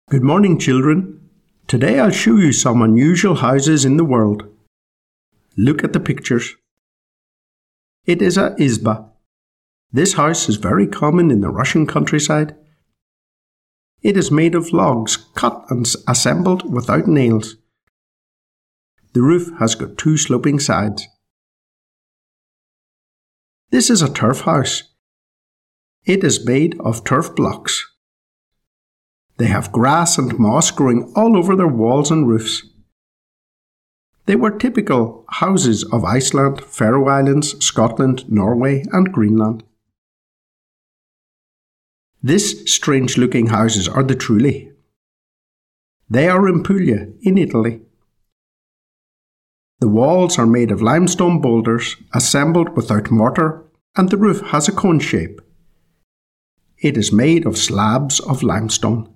Good morning, children. Today I'll show you some unusual houses in the world. Look at the pictures. It is a izba. This house is very common in the Russian countryside. It is made of logs cut and assembled without nails. The roof has got two sloping sides. This is a turf house. It is made of turf blocks. They have grass and moss growing all over their walls and roofs. They were typical houses of Iceland, Faroe Islands, Scotland, Norway and Greenland. These strange-looking houses are the Trulli. They are in Puglia, in Italy. The walls are made of limestone boulders, assembled without mortar, and the roof has a cone shape. It is made of slabs of limestone.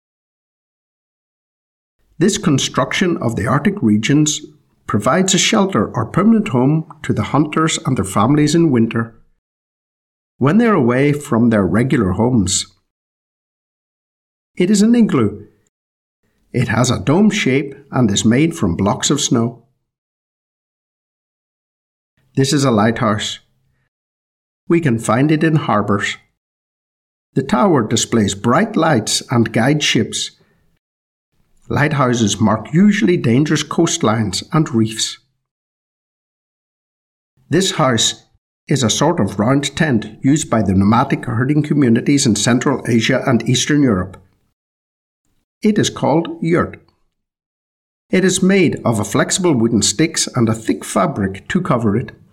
This construction of the Arctic regions provides a shelter or permanent home to the hunters and their families in winter, when they are away from their regular homes. It is an igloo. It has a dome shape and is made from blocks of snow. This is a lighthouse. We can find it in harbours. The tower displays bright lights and guides ships. Lighthouses mark usually dangerous coastlines and reefs. This house is a sort of round tent used by the nomadic herding communities in Central Asia and Eastern Europe. It is called yurt. It is made of a flexible wooden sticks and a thick fabric to cover it.